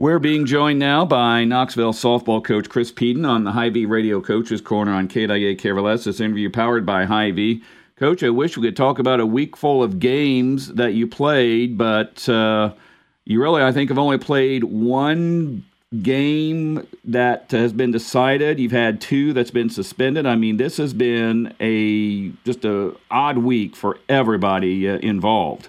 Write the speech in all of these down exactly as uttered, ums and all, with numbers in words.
We're being joined now by Knoxville softball coach Chris Peden on the Hy-Vee Radio Coaches Corner on K W K R L S. This interview powered by Hy-Vee. Coach, I wish we could talk about a week full of games that you played, but uh, you really, I think, have only played one game that has been decided. You've had two that's been suspended. I mean, this has been a just a odd week for everybody uh, involved.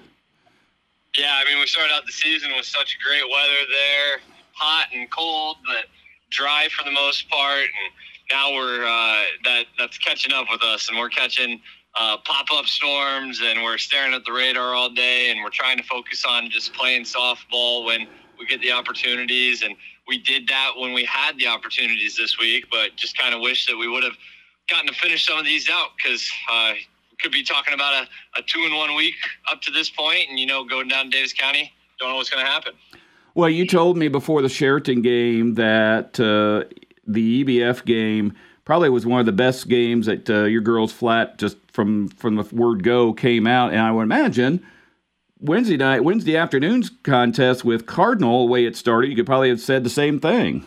Yeah, I mean, we started out the season with such great weather there, hot and cold, but dry for the most part. And now we're uh, that that's catching up with us, and we're catching uh, pop-up storms, and we're staring at the radar all day, and we're trying to focus on just playing softball when we get the opportunities. And we did that when we had the opportunities this week, but just kind of wish that we would have gotten to finish some of these out because uh, could be talking about a, a two in one week up to this point, and you know, going down to Davis County, don't know what's going to happen. Well, you told me before the Sheraton game that uh, the E B F game probably was one of the best games that uh, your girls flat just from from the word go came out, and I would imagine Wednesday night, Wednesday afternoon's contest with Cardinal, the way it started, you could probably have said the same thing.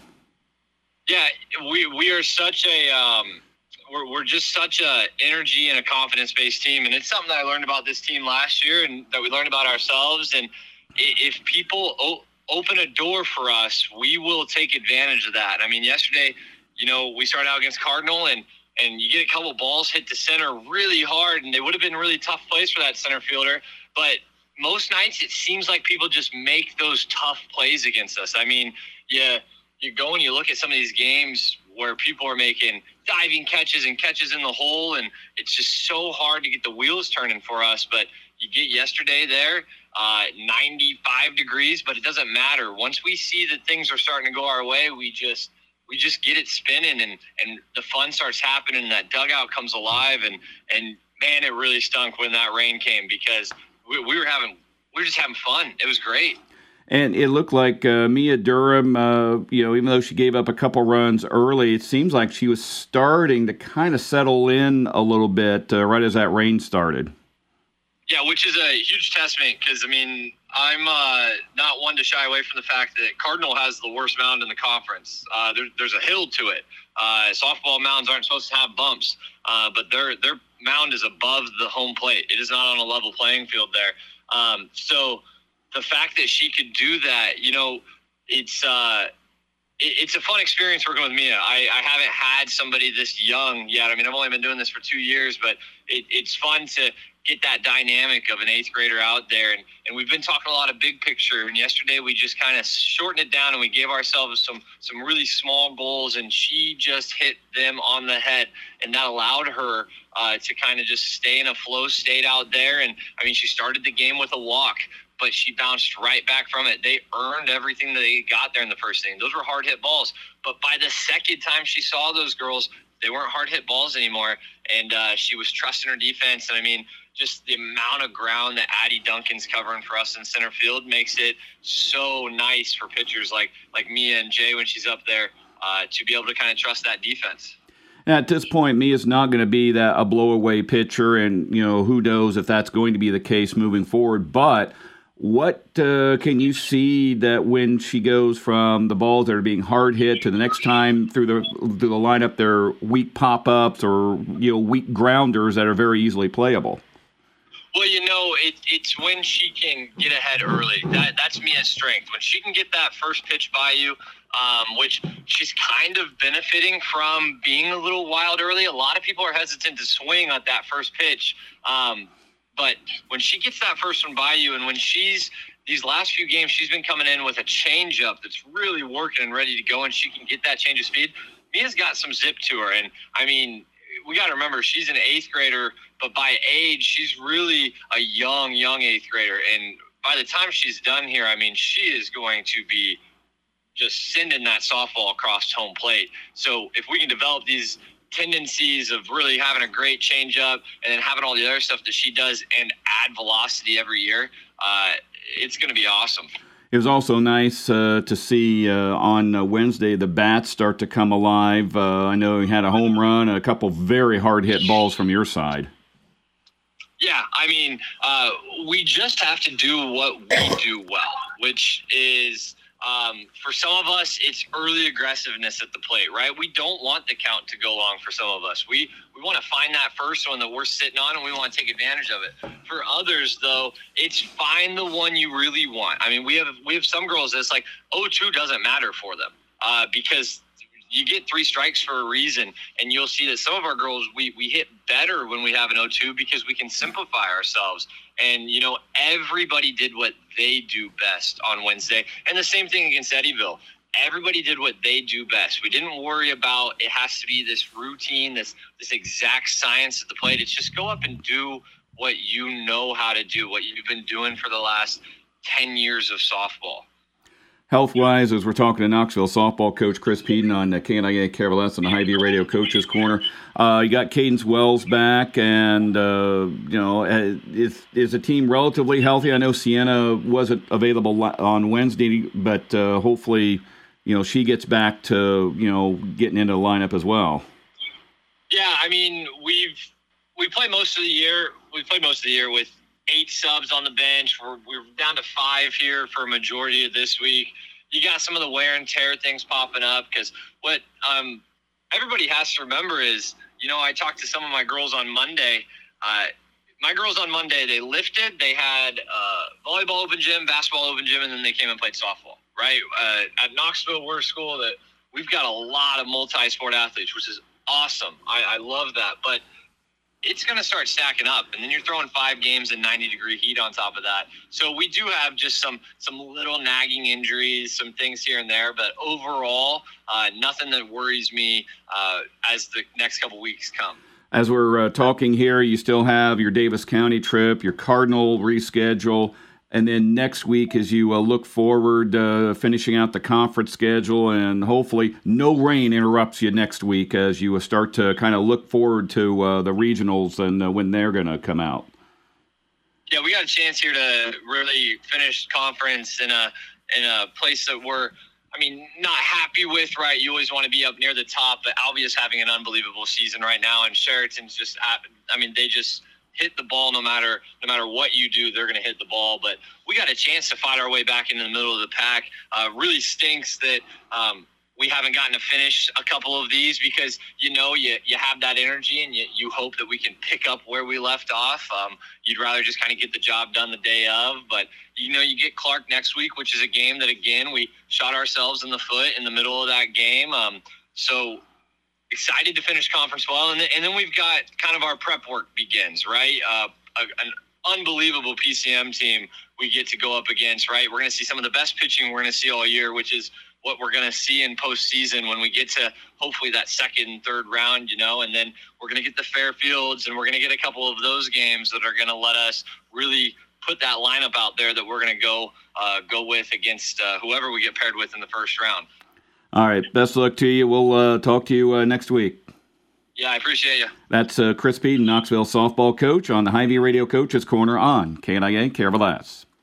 Yeah, we we are such a. Um, We're we're just such a energy and a confidence-based team, and it's something that I learned about this team last year and that we learned about ourselves. And if people o- open a door for us, we will take advantage of that. I mean, yesterday, you know, we started out against Cardinal, and and you get a couple balls hit to center really hard, and they would have been a really tough plays for that center fielder. But most nights, it seems like people just make those tough plays against us. I mean, yeah, you go and you look at some of these games where people are making diving catches and catches in the hole, and it's just so hard to get the wheels turning for us. But you get yesterday there, uh, ninety-five degrees, but it doesn't matter. Once we see that things are starting to go our way, we just we just get it spinning, and, and the fun starts happening, and that dugout comes alive. And, and man, it really stunk when that rain came because we, we were having we were just having fun. It was great. And it looked like uh, Mia Durham, uh, you know, even though she gave up a couple runs early, it seems like she was starting to kind of settle in a little bit uh, right as that rain started. Yeah, which is a huge testament because, I mean, I'm uh, not one to shy away from the fact that Cardinal has the worst mound in the conference. Uh, there, there's a hill to it. Uh, softball mounds aren't supposed to have bumps, uh, but their their mound is above the home plate. It is not on a level playing field there. Um, so the fact that she could do that, you know, it's uh, it, it's a fun experience working with Mia. I, I haven't had somebody this young yet. I mean, I've only been doing this for two years, but it, it's fun to get that dynamic of an eighth grader out there. And, and we've been talking a lot of big picture. And yesterday we just kind of shortened it down and we gave ourselves some some really small goals, and she just hit them on the head. And that allowed her uh, to kind of just stay in a flow state out there. And, I mean, she started the game with a walk, but she bounced right back from it. They earned everything that they got there in the first inning. Those were hard-hit balls. But by the second time she saw those girls, they weren't hard-hit balls anymore, and uh, she was trusting her defense. And, I mean, just the amount of ground that Addie Duncan's covering for us in center field makes it so nice for pitchers like like Mia and Jay when she's up there uh, to be able to kind of trust that defense. Now, at this point, Mia's not going to be that a blow-away pitcher, and, you know, who knows if that's going to be the case moving forward. But what uh, can you see that when she goes from the balls that are being hard hit to the next time through the through the lineup, they're weak pop-ups or, you know, weak grounders that are very easily playable? Well, you know, it, it's when she can get ahead early. That That's Mia's strength. When she can get that first pitch by you, um, which she's kind of benefiting from being a little wild early. A lot of people are hesitant to swing at that first pitch. Um, but when she gets that first one by you, and when she's these last few games, she's been coming in with a changeup that's really working and ready to go, and she can get that change of speed. Mia's got some zip to her. And, I mean, we got to remember she's an eighth grader, but by age, she's really a young, young eighth grader. And by the time she's done here, I mean, she is going to be just sending that softball across home plate. So if we can develop these tendencies of really having a great changeup and then having all the other stuff that she does and add velocity every year, uh, it's going to be awesome. It was also nice uh, to see uh, on uh, Wednesday the bats start to come alive. Uh, I know you had a home run, a couple very hard-hit balls from your side. Yeah, I mean, uh, we just have to do what we do well, which is Um, for some of us, it's early aggressiveness at the plate, right? We don't want the count to go long for some of us. We we want to find that first one that we're sitting on, and we want to take advantage of it. For others, though, it's find the one you really want. I mean, we have we have some girls that's like oh two doesn't matter for them uh, because you get three strikes for a reason, and you'll see that some of our girls, we, we hit better when we have an oh two because we can simplify ourselves. And, you know, everybody did what they do best on Wednesday. And the same thing against Eddyville. Everybody did what they do best. We didn't worry about it has to be this routine, this this exact science at the plate. It's just go up and do what you know how to do, what you've been doing for the last ten years of softball. Health-wise, as we're talking to Knoxville softball coach Chris Peden on uh, K N I A K R L S on the Hy-Vee Radio Coaches Corner. Uh, you got Cadence Wells back, and, uh, you know, is, is the team relatively healthy? I know Sienna wasn't available on Wednesday, but uh, hopefully, you know, she gets back to, you know, getting into the lineup as well. Yeah, I mean, we've we played most of the year. We played most of the year with eight subs on the bench. We're, we're down to five here for a majority of this week. You got some of the wear and tear things popping up because what um, everybody has to remember is, you know, I talked to some of my girls on Monday. Uh, my girls on Monday, they lifted. They had uh, volleyball open gym, basketball open gym, and then they came and played softball, right? Uh, at Knoxville, we're a school that we've got a lot of multi-sport athletes, which is awesome. I, I love that. But it's going to start stacking up, and then you're throwing five games in ninety degree heat on top of that. So we do have just some some little nagging injuries, some things here and there, but overall, uh, nothing that worries me uh, as the next couple weeks come. As we're uh, talking here, you still have your Davis County trip, your Cardinal reschedule, and then next week as you uh, look forward, uh, finishing out the conference schedule, and hopefully no rain interrupts you next week as you start to kind of look forward to uh, the regionals and uh, when they're going to come out. Yeah, we got a chance here to really finish conference in a in a place that we're, I mean, not happy with, right? You always want to be up near the top, but Albia's having an unbelievable season right now, and Sheraton's just, at, I mean, they just hit the ball no matter no matter what you do, they're going to hit the ball. But we got a chance to fight our way back into the middle of the pack. Uh, really stinks that um, we haven't gotten to finish a couple of these because, you know, you, you have that energy and you, you hope that we can pick up where we left off. Um, you'd rather just kind of get the job done the day of. But, you know, you get Clark next week, which is a game that, again, we shot ourselves in the foot in the middle of that game. Um, so excited to finish conference well. And then, and then we've got kind of our prep work begins, right? Uh, a, an unbelievable P C M team we get to go up against, right? We're going to see some of the best pitching we're going to see all year, which is what we're going to see in postseason when we get to hopefully that second and third round, you know, and then we're going to get the Fairfields, and we're going to get a couple of those games that are going to let us really put that lineup out there that we're going to go uh, go with against uh, whoever we get paired with in the first round. All right. Best of luck to you. We'll uh, talk to you uh, next week. Yeah, I appreciate you. That's uh, Chris Peden, Knoxville softball coach on the Hy-Vee Radio Coaches Corner on K N I A K R L S.